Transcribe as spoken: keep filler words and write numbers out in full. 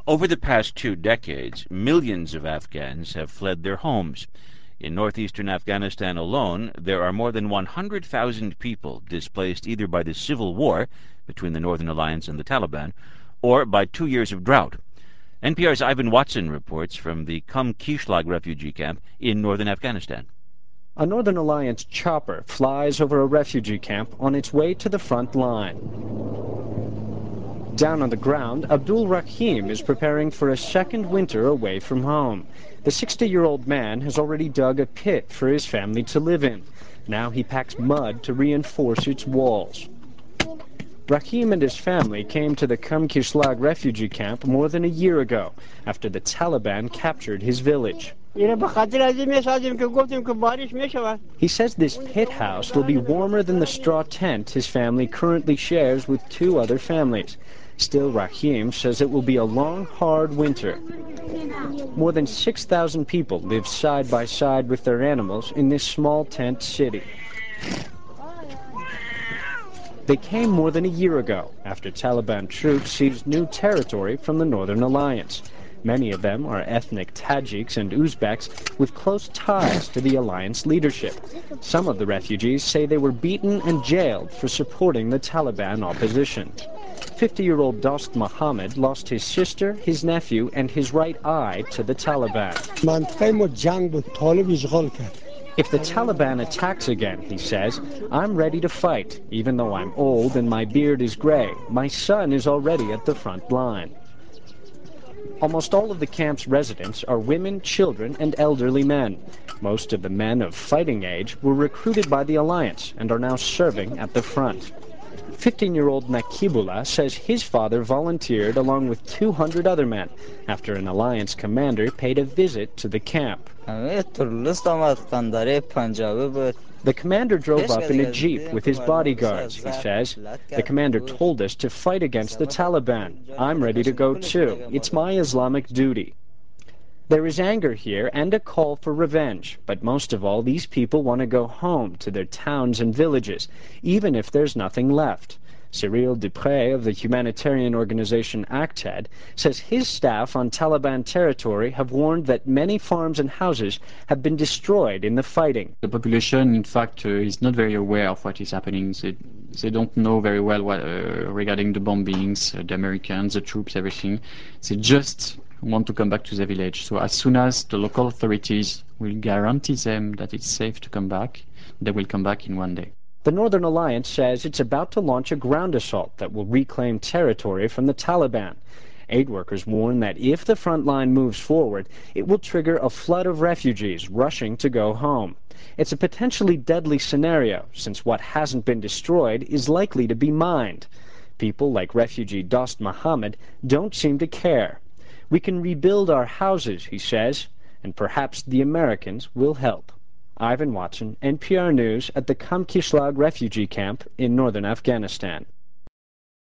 Over the past two decades, millions of Afghans have fled their homes. In northeastern Afghanistan alone, there are more than one hundred thousand people displaced either by the civil war between the Northern Alliance and the Taliban or by two years of drought. N P R's Ivan Watson reports from the Kum Kishlag refugee camp in northern Afghanistan. A Northern Alliance chopper flies over a refugee camp on its way to the front line. Down on the ground, Abdul Rahim is preparing for a second winter away from home. The sixty-year-old man has already dug a pit for his family to live in. Now he packs mud to reinforce its walls. Rahim and his family came to the Kum Kishlag refugee camp more than a year ago, after the Taliban captured his village. He says this pit house will be warmer than the straw tent his family currently shares with two other families. Still, Rahim says it will be a long, hard winter. More than six thousand people live side by side with their animals in this small tent city. They came more than a year ago, after Taliban troops seized new territory from the Northern Alliance. Many of them are ethnic Tajiks and Uzbeks with close ties to the alliance leadership. Some of the refugees say they were beaten and jailed for supporting the Taliban opposition. fifty-year-old Dost Mohammed lost his sister, his nephew, and his right eye to the Taliban. If the Taliban attacks again, he says, I'm ready to fight. Even though I'm old and my beard is gray, my son is already at the front line. Almost all of the camp's residents are women, children, and elderly men. Most of the men of fighting age were recruited by the alliance and are now serving at the front. fifteen-year-old Nakibullah says his father volunteered along with two hundred other men after an alliance commander paid a visit to the camp. The commander drove up in a jeep with his bodyguards, he says. The commander told us to fight against the Taliban. I'm ready to go too. It's my Islamic duty. There is anger here and a call for revenge, but most of all, these people want to go home to their towns and villages, even if there's nothing left. Cyril Dupré of the humanitarian organization ACTED says his staff on Taliban territory have warned that many farms and houses have been destroyed in the fighting. The population, in fact, uh, is not very aware of what is happening. They, they don't know very well what, uh, regarding the bombings, uh, the Americans, the troops, everything. They just want to come back to the village. So as soon as the local authorities will guarantee them that it's safe to come back, they will come back in one day. The Northern Alliance says it's about to launch a ground assault that will reclaim territory from the Taliban. Aid workers warn that if the front line moves forward, it will trigger a flood of refugees rushing to go home. It's a potentially deadly scenario, since what hasn't been destroyed is likely to be mined. People like refugee Dost Mohammed don't seem to care. We can rebuild our houses, he says, and perhaps the Americans will help. Ivan Watson, N P R News at the Kum Kishlag refugee camp in northern Afghanistan.